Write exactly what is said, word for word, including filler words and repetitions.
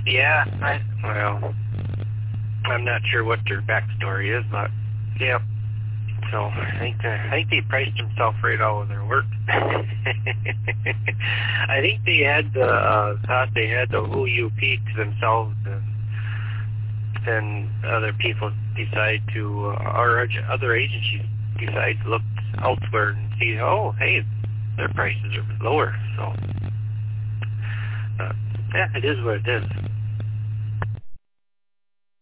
Yeah, I, well, I'm not sure what their backstory is, but yeah. So I think uh, I think they priced themselves right out of their work. I think they had the uh, thought they had the O U P to themselves, and then other people decide to, uh, or other agencies decide to look elsewhere and see, oh, hey, their prices are lower. So uh, yeah, it is what it is.